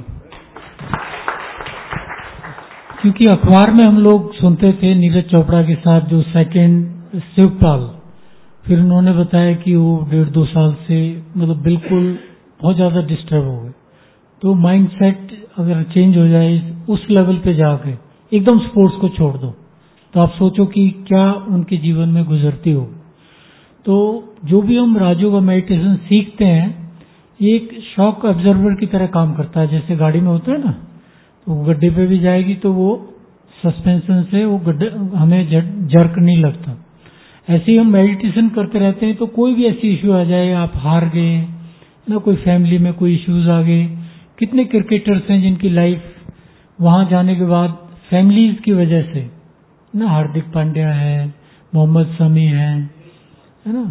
Speaker 1: क्योंकि अखबार में हम लोग सुनते थे नीरज चोपड़ा के साथ जो सेकंड शिवपाल, फिर उन्होंने बताया कि वो 1.5-2 साल से मतलब बिल्कुल बहुत ज्यादा डिस्टर्ब हो गए। तो माइंडसेट अगर चेंज हो जाए उस लेवल पे जाके एकदम स्पोर्ट्स को छोड़ दो, तो आप सोचो कि क्या उनके जीवन में गुजरती होगी। तो जो भी हम राजयोग मेडिटेशन सीखते हैं, ये एक शॉक ऑब्जर्वर की तरह काम करता है। जैसे गाड़ी में होता है ना, तो गड्ढे पे भी जाएगी तो वो सस्पेंशन से वो गड्ढे हमें जर्क नहीं लगता। ऐसे ही हम मेडिटेशन करते रहते हैं तो कोई भी ऐसी इश्यू आ जाए, आप हार गए ना, कोई फैमिली में कोई इश्यूज आ गए, कितने क्रिकेटर्स हैं जिनकी लाइफ वहां जाने के बाद फैमिलीज की वजह से ना, हार्दिक पांड्या है, मोहम्मद शमी है ना,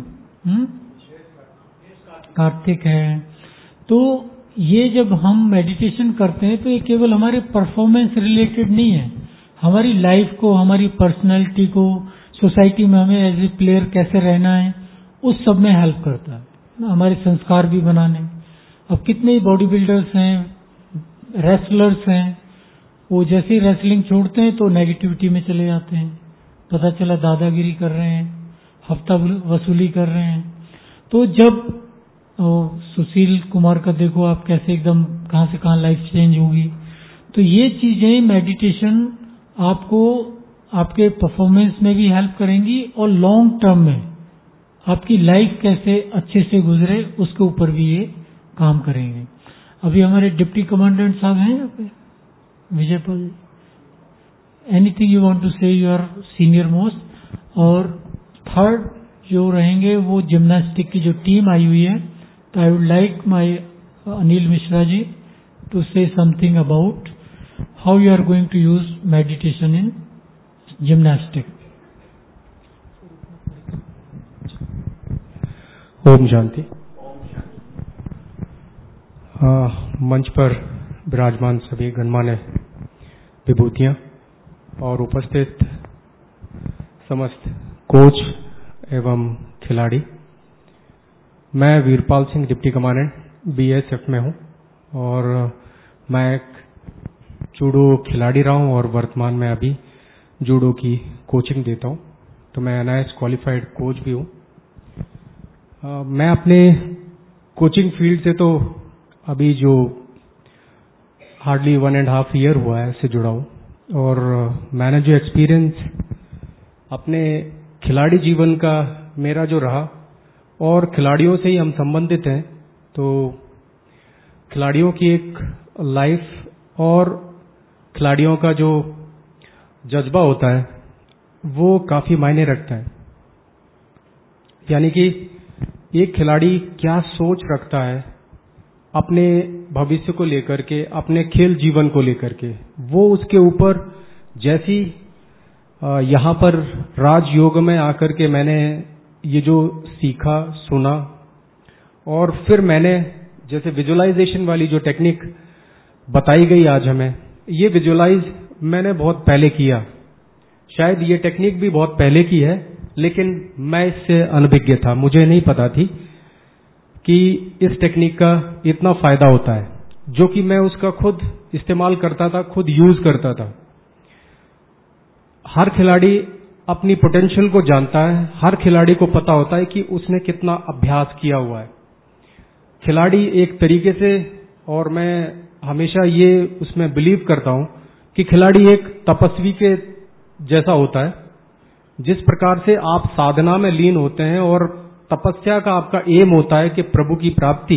Speaker 1: कार्तिक है। तो ये जब हम मेडिटेशन करते हैं तो ये केवल हमारे परफॉर्मेंस रिलेटेड नहीं है, हमारी लाइफ को, हमारी पर्सनैलिटी को, सोसाइटी में हमें एज ए प्लेयर कैसे रहना है, उस सब में हेल्प करता है ना, हमारे संस्कार भी बनाने। अब कितने ही बॉडी बिल्डर्स हैं, रेसलर्स हैं, वो जैसे ही रेसलिंग छोड़ते हैं तो नेगेटिविटी में चले जाते हैं, पता चला दादागिरी कर रहे हैं, हफ्ता वसूली कर रहे हैं। तो जब सुशील कुमार का देखो आप कैसे एकदम कहां से कहां लाइफ चेंज होगी। तो ये चीजें मेडिटेशन आपको आपके परफॉर्मेंस में भी हेल्प करेंगी और लॉन्ग टर्म में आपकी लाइफ कैसे अच्छे से गुजरे उसके ऊपर भी ये काम करेंगे। अभी हमारे डिप्टी कमांडेंट साहब हैं यहाँ पे, Vijaypal, anything you want to say, you are senior most. और थर्ड जो रहेंगे वो जिम्नास्टिक की जो टीम आई हुई है, तो I would like my Anil Mishra ji to say something about how you are going to use meditation in gymnastic.
Speaker 6: ओम शांति। मंच पर विराजमान सभी गणमान्य विभूतियां और उपस्थित समस्त कोच एवं खिलाड़ी, मैं Veerpal Singh deputy commandant BSF में हूं और मैं एक जूडो खिलाड़ी रहा हूं और वर्तमान में अभी जूडो की कोचिंग देता हूं। तो मैं एनआईएस क्वालिफाइड कोच भी हूं। मैं अपने कोचिंग फील्ड से तो अभी जो हार्डली 1.5 ईयर हुआ है इससे जुड़ा हूं और मैंने जो एक्सपीरियंस अपने खिलाड़ी जीवन का मेरा जो रहा, और खिलाड़ियों से ही हम संबंधित हैं, तो खिलाड़ियों की एक लाइफ और खिलाड़ियों का जो जज्बा होता है वो काफी मायने रखता है। यानी कि एक खिलाड़ी क्या सोच रखता है अपने भविष्य को लेकर के, अपने खेल जीवन को लेकर के, वो उसके ऊपर जैसी यहाँ पर राजयोग में आकर के मैंने ये जो सीखा, सुना, और फिर मैंने जैसे विजुअलाइजेशन वाली जो टेक्निक बताई गई आज हमें, ये विजुअलाइज मैंने बहुत पहले किया, शायद ये टेक्निक भी बहुत पहले की है, लेकिन मैं इससे अनभिज्ञ था, मुझे नहीं पता थी कि इस टेक्निक का इतना फायदा होता है, जो कि मैं उसका खुद इस्तेमाल करता था, खुद यूज करता था। हर खिलाड़ी अपनी पोटेंशियल को जानता है, हर खिलाड़ी को पता होता है कि उसने कितना अभ्यास किया हुआ है। खिलाड़ी एक तरीके से, और मैं हमेशा ये उसमें बिलीव करता हूं कि खिलाड़ी एक तपस्वी के जैसा होता है। जिस प्रकार से आप साधना में लीन होते हैं और तपस्या का आपका एम होता है कि प्रभु की प्राप्ति,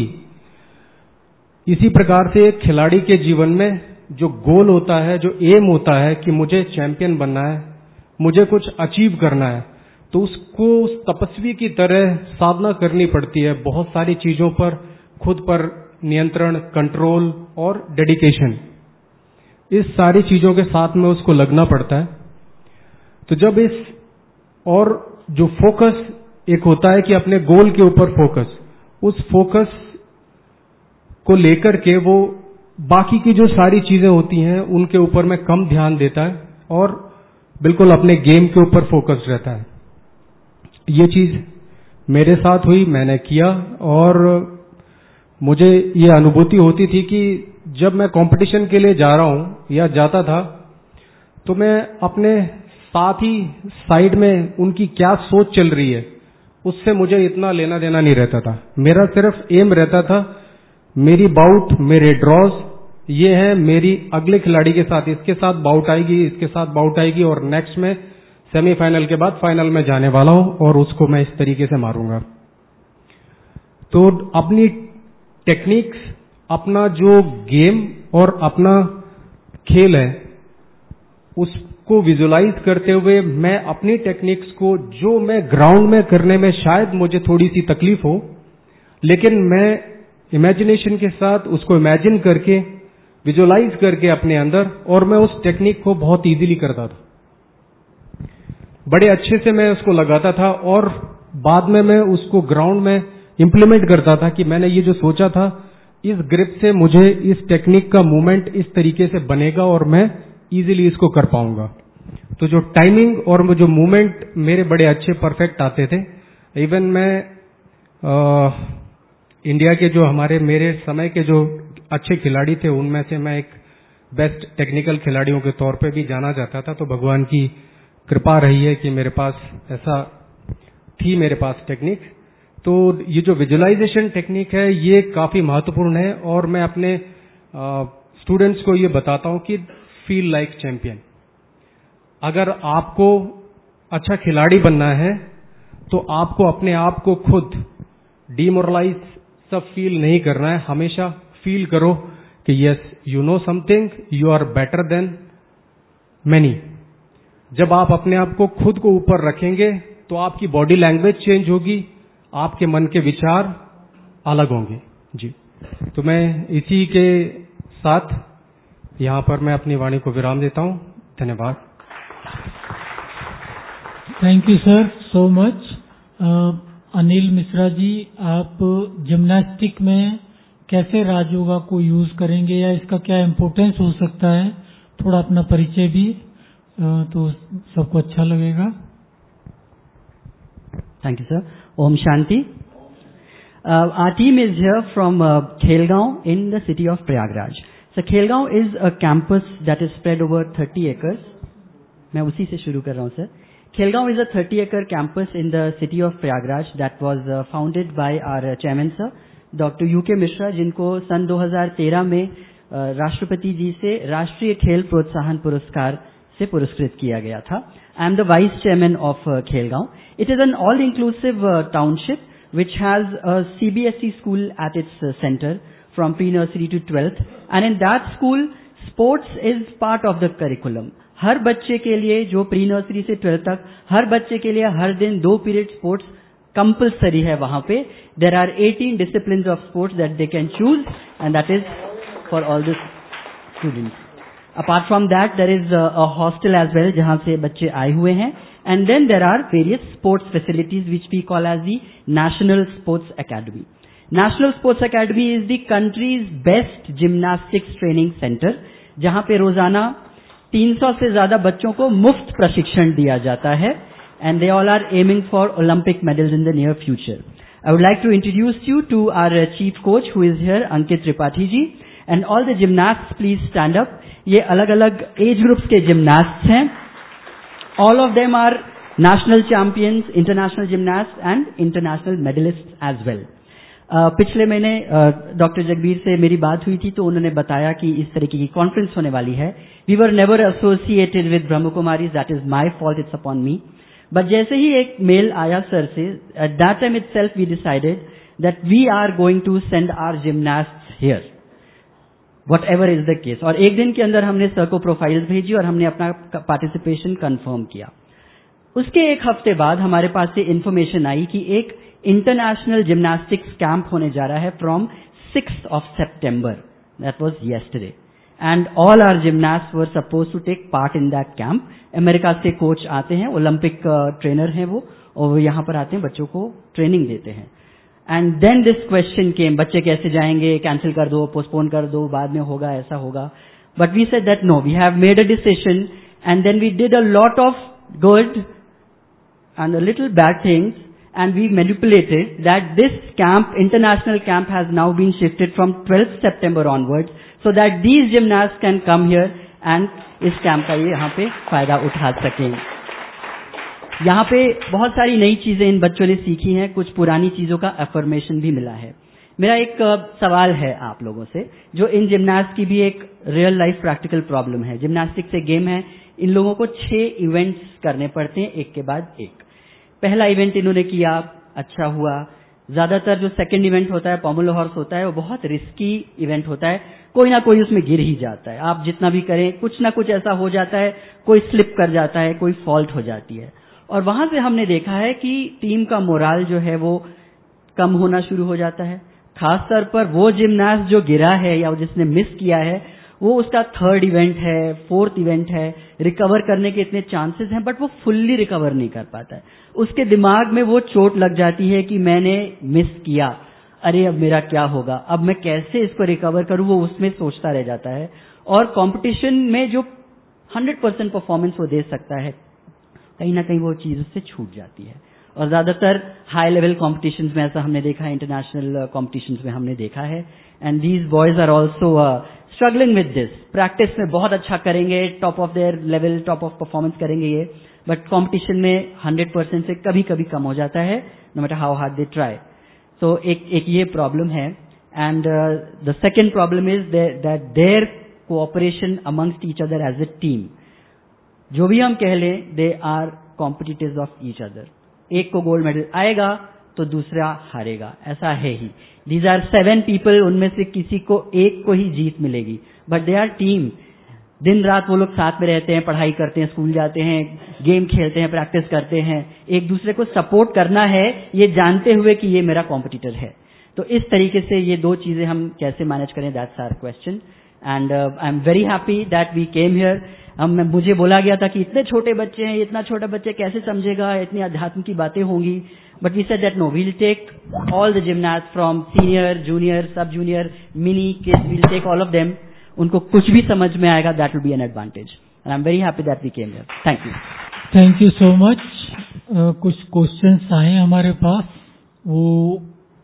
Speaker 6: इसी प्रकार से एक खिलाड़ी के जीवन में जो गोल होता है, जो एम होता है कि मुझे चैंपियन बनना है, मुझे कुछ अचीव करना है, तो उसको उस तपस्वी की तरह साधना करनी पड़ती है। बहुत सारी चीजों पर खुद पर नियंत्रण, कंट्रोल और डेडिकेशन, इस सारी चीजों के साथ में उसको लगना पड़ता है। तो जब इस और जो फोकस एक होता है कि अपने गोल के ऊपर फोकस, उस फोकस को लेकर के वो बाकी की जो सारी चीजें होती हैं उनके ऊपर में कम ध्यान देता है और बिल्कुल अपने गेम के ऊपर फोकस रहता है। ये चीज मेरे साथ हुई, मैंने किया और मुझे ये अनुभूति होती थी कि जब मैं कंपटीशन के लिए जा रहा हूं या जाता था तो मैं अपने साथ ही साइड में उनकी क्या सोच चल रही है उससे मुझे इतना लेना देना नहीं रहता था। मेरा सिर्फ एम रहता था, मेरी बाउट, मेरे ड्रॉज ये है, मेरी अगले खिलाड़ी के साथ इसके साथ बाउट आएगी, इसके साथ बाउट आएगी और नेक्स्ट में सेमीफाइनल के बाद फाइनल में जाने वाला हूं और उसको मैं इस तरीके से मारूंगा। तो अपनी टेक्निक्स, अपना जो गेम और अपना खेल है उसको विजुलाइज करते हुए मैं अपनी टेक्निक्स को, जो मैं ग्राउंड में करने में शायद मुझे थोड़ी सी तकलीफ हो, लेकिन मैं इमेजिनेशन के साथ उसको इमेजिन करके, विजुलाइज करके अपने अंदर, और मैं उस टेक्निक को बहुत इजीली करता था, बड़े अच्छे से मैं उसको लगाता था और बाद में मैं उसको ग्राउंड में इंप्लीमेंट करता था कि मैंने ये जो सोचा था, इस ग्रिप से मुझे इस टेक्निक का मूवमेंट इस तरीके से बनेगा और मैं इजीली इसको कर पाऊंगा। तो जो टाइमिंग और जो मूवमेंट मेरे बड़े अच्छे परफेक्ट आते थे। इवन मैं इंडिया के जो मेरे समय के जो अच्छे खिलाड़ी थे उनमें से मैं एक बेस्ट टेक्निकल खिलाड़ियों के तौर पे भी जाना जाता था। तो भगवान की कृपा रही है कि मेरे पास ऐसा थी, मेरे पास टेक्निक। तो ये जो विजुअलाइजेशन टेक्निक है ये काफी महत्वपूर्ण है और मैं अपने स्टूडेंट्स को ये बताता हूं कि फील लाइक चैंपियन। अगर आपको अच्छा खिलाड़ी बनना है तो आपको अपने आप को खुद डिमोरलाइज सब फील नहीं करना है। हमेशा फील करो कि yes you know something, you are better than many. जब आप अपने आप को खुद को ऊपर रखेंगे तो आपकी बॉडी लैंग्वेज चेंज होगी, आपके मन के विचार अलग होंगे। जी, तो मैं इसी के साथ यहां पर मैं अपनी वाणी को विराम देता हूं। धन्यवाद।
Speaker 1: Thank you sir so much. Anil Mishra ji, आप जिम्नास्टिक में कैसे राजयोगा को यूज करेंगे या इसका क्या इम्पोर्टेंस हो सकता है, थोड़ा अपना परिचय भी तो सबको अच्छा लगेगा।
Speaker 7: Thank you, sir. Om Shanti. Our team is here from Khelgaon in the city of Prayagraj. So Khelgaon is a campus that is spread over 30 acres. मैं उसी से शुरू कर रहा हूँ sir. Khelgaon is a 30-acre campus in the city of Prayagraj that was founded by our chairman sir, Dr. U.K. Mishra, जिनको सन 2013 में राष्ट्रपति जी से राष्ट्रीय खेल प्रोत्साहन पुरस्कार से पुरस्कृत किया गया था। I am the vice chairman of Khelgaon. It is an all-inclusive township which has a CBSE school at its center from pre-nursery to 12th, and in that school sports is part of the curriculum. हर बच्चे के लिए जो pre-nursery से 12th तक हर बच्चे के लिए हर दिन 2 पीरियड स्पोर्ट्स कंपल्सरी है वहां पे। There are 18 disciplines of sports that they can choose and that is for all the students. Apart from that, there is a hostel as well, जहाँ से बच्चे आए हुए हैं, and then there are various sports facilities which we call as the National Sports Academy. National Sports Academy is the country's best gymnastics training center, जहाँ पे रोजाना 300 से ज्यादा बच्चों को मुफ्त प्रशिक्षण दिया जाता है, and they all are aiming for Olympic medals in the near future. I would like to introduce you to our chief coach who is here, Ankit Tripathi ji, and all the gymnasts please stand up. ये अलग अलग एज ग्रुप्स के जिम्नास्ट्स हैं। All of them are national champions, international gymnast and international medalist as well. पिछले महीने डॉक्टर जगबीर से मेरी बात हुई थी तो उन्होंने बताया कि इस तरीके की कॉन्फ्रेंस होने वाली है. We were never associated with Brahma Kumari, that is my fault, it's upon me. But जैसे ही एक मेल आया सर से, at that time itself we decided that we are going to send our gymnasts here, whatever is the case. और एक दिन के अंदर हमने सर को प्रोफाइल्स भेजी और हमने अपना पार्टिसिपेशन कंफर्म किया. उसके एक हफ्ते बाद हमारे पास से इंफॉर्मेशन आई कि एक इंटरनेशनल जिम्नास्टिक्स कैंप होने जा रहा है from 6th of September. That was yesterday. And all our gymnasts were supposed to take part in that camp. America से कोच आते हैं, ओलंपिक ट्रेनर हैं वो, और वो यहाँ पर आते हैं, बच्चों को ट्रेनिंग देते हैं. And then this question came, बच्चे कैसे जाएंगे, कैंसिल कर दो, पोस्टपोन कर दो, बाद में होगा, ऐसा होगा. But we said that no, we have made a decision. And then we did a lot of good and a little bad things, and we manipulated that this camp, international camp, has now been shifted from 12th September onwards, so that these gymnasts can come here and इस कैंप का ये यहाँ पे फायदा उठा सकें. यहाँ पे बहुत सारी नई चीजें इन बच्चों ने सीखी हैं, कुछ पुरानी चीजों का अफर्मेशन भी मिला है. मेरा एक सवाल है आप लोगों से, जो इन जिम्नास्ट की भी एक रियल लाइफ प्रैक्टिकल प्रॉब्लम है. जिम्नास्टिक्स एक गेम है, इन लोगों को 6 इवेंट्स करने पड़ते हैं एक के बाद एक. पहला इवेंट इन्होंने किया, अच्छा हुआ. ज्यादातर जो सेकंड इवेंट होता है, पॉमुलर हॉर्स होता है, वो बहुत रिस्की इवेंट होता है. कोई ना कोई उसमें गिर ही जाता है. आप जितना भी करें, कुछ ना कुछ ऐसा हो जाता है, कोई स्लिप कर जाता है, कोई फॉल्ट हो जाती है. और वहां से हमने देखा है कि टीम का मोराल जो है वो कम होना शुरू हो जाता है. खास तौर पर वो जिम्नास्ट जो गिरा है या जिसने मिस किया है, वो उसका 3rd इवेंट है, 4th इवेंट है, रिकवर करने के इतने चांसेस हैं, बट वो फुल्ली रिकवर नहीं कर पाता है. उसके दिमाग में वो चोट लग जाती है कि मैंने मिस किया, अरे अब मेरा क्या होगा, अब मैं कैसे इसको रिकवर करूं, वो उसमें सोचता रह जाता है. और कंपटीशन में जो 100% परफॉर्मेंस वो दे सकता है, कहीं ना कहीं वो चीज उससे छूट जाती है. और ज्यादातर हाई लेवल कॉम्पिटिशन्स में ऐसा हमने देखा है, इंटरनेशनल कॉम्पिटिशन्स में हमने देखा है. And these boys are also struggling with this. Practice में बहुत अच्छा करेंगे, top of their level, top of performance करेंगे ये, बट कंपटीशन में 100% से कभी कभी कम हो जाता है, no matter how hard they try. So एक ये प्रॉब्लम है. And the second problem is that there cooperation amongst each other as a team. जो भी हम कह लें, they are competitors of each other. एक को गोल्ड मेडल आएगा तो दूसरा हारेगा, ऐसा है ही. दीज आर 7 पीपल, उनमें से किसी को एक को ही जीत मिलेगी, बट दे आर टीम. दिन रात वो लोग साथ में रहते हैं, पढ़ाई करते हैं, स्कूल जाते हैं, गेम खेलते हैं, प्रैक्टिस करते हैं. एक दूसरे को सपोर्ट करना है, ये जानते हुए कि ये मेरा कॉम्पिटिटर है. तो इस तरीके से ये 2 चीजें हम कैसे मैनेज करें, that's our question. And I am very happy that we came here. मुझे बोला गया था कि इतने छोटे बच्चे हैं, इतना छोटा बच्चे कैसे समझेगा, इतनी अध्यात्म की बातें होंगी. But we said that no, we will take all the gymnast from senior, junior, sub junior, mini kids, we will take all of them. उनको कुछ भी समझ में आएगा, that will be an advantage. And I am very happy that we came here. Thank you.
Speaker 1: Thank you so much. कुछ क्वेश्चंस आए हमारे पास, वो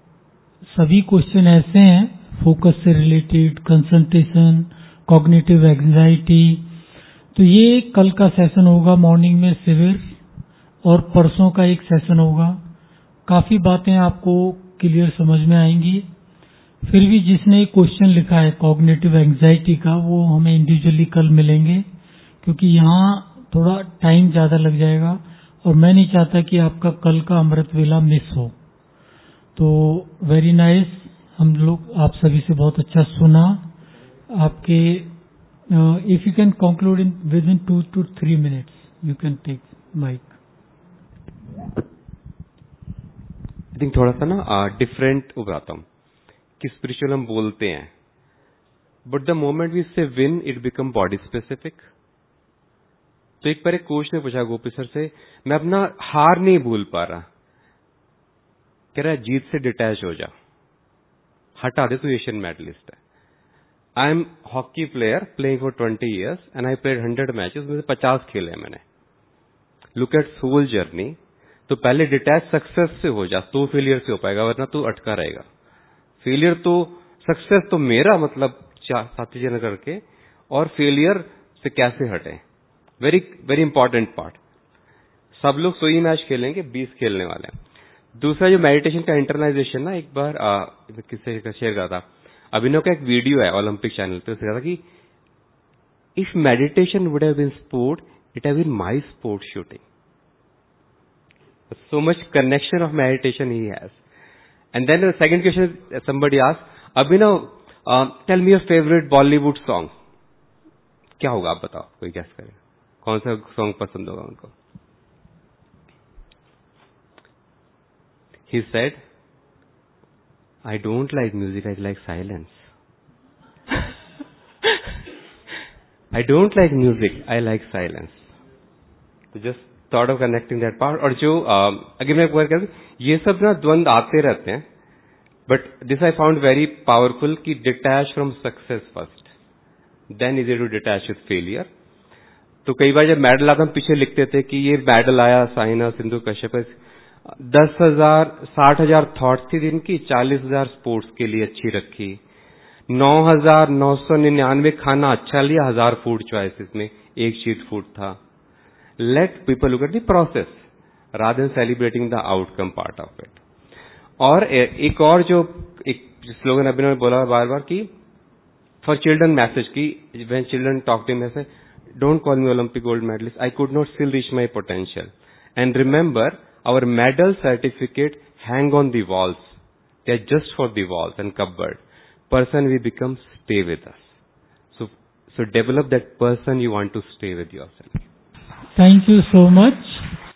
Speaker 1: सभी क्वेश्चन ऐसे हैं फोकस से रिलेटेड, कंसंट्रेशन, कॉग्निटिव एंजाइटी. तो ये कल का सेशन होगा मॉर्निंग में सिविर, और परसों का एक सेशन होगा. काफी बातें आपको क्लियर समझ में आएंगी. फिर भी जिसने क्वेश्चन लिखा है कॉग्निटिव एंजाइटी का, वो हमें इंडिविजुअली कल मिलेंगे, क्योंकि यहाँ थोड़ा टाइम ज्यादा लग जाएगा और मैं नहीं चाहता कि आपका कल का अमृत वेला मिस हो. तो वेरी नाइस, हम लोग आप सभी से बहुत अच्छा सुना. आपके if you can conclude in within 2 to 3 minutes, you can take mic.
Speaker 3: I think थोड़ा सा ना डिफरेंट उभराता हूँ कि स्पिरिचुअल हम बोलते हैं, but the moment we say win it become body specific. तो एक बार एक कोच ने पूछा गोपी सर से, मैं अपना हार नहीं भूल पा रहा, कह रहा है जीत से डिटैच हो जा, हटा दे, तू एशियन मेडलिस्ट है. I am hockey player playing for 20 years and I played 100 matches, में से 50 खेले हैं मैंने. Look at soul journey. तो पहले डिटैच सक्सेस से हो जा, तो फेलियर से हो पाएगा, वरना तू अटका रहेगा. फेलियर तो सक्सेस तो मेरा मतलब साथी जन करके, और फेलियर से कैसे हटे, वेरी वेरी इंपॉर्टेंट पार्ट. सब लोग 100 मैच खेलेंगे, 20 खेलने वाले हैं. दूसरा जो मेडिटेशन का इंटरनलाइजेशन ना, एक बार किससे शेयर करा था, अभिनव का एक वीडियो है ओलंपिक चैनल पे, उसने कहा था कि if meditation would have been sport, it have been my sport shooting. So much connection of meditation he has. And then the second question is, somebody asked, Abhinav, tell me your favorite Bollywood song. क्या होगा आप बताओ, कोई गैस करे, कौन सा सॉन्ग पसंद होगा उनको? He said, I don't like music, I like silence. I don't like music, I like silence. So just thought of connecting that part. और जो अगर मैं एक बार कहूँ, ये सब ना द्वंद आते रहते हैं, but this I found very powerful कि detach from success first, then is to detach with failure. तो कई बार जब मेडल आता, हम पीछे लिखते थे कि ये मेडल आया साइना, सिंधु, कश्यप. 10,000 60,000 थॉट्स थी दिन की, 40,000 स्पोर्ट्स के लिए अच्छी रखी, 9,999 खाना अच्छा लिया, 1000 फूड चॉइसेस में एक चीट फूड था. Let people look at the process rather than celebrating the outcome part of it. और एक और जो एक स्लोगन अभिनव ने बोला बार बार कि फॉर चिल्ड्रन मैसेज की, when children talk to me, I say, don't call me Olympic gold medalist, I could not still reach my potential. And remember, our medal certificate hang on the walls. They are just for the walls and cupboard. Person we become stay with us. So develop that person you want to stay with yourself.
Speaker 1: Thank you so much.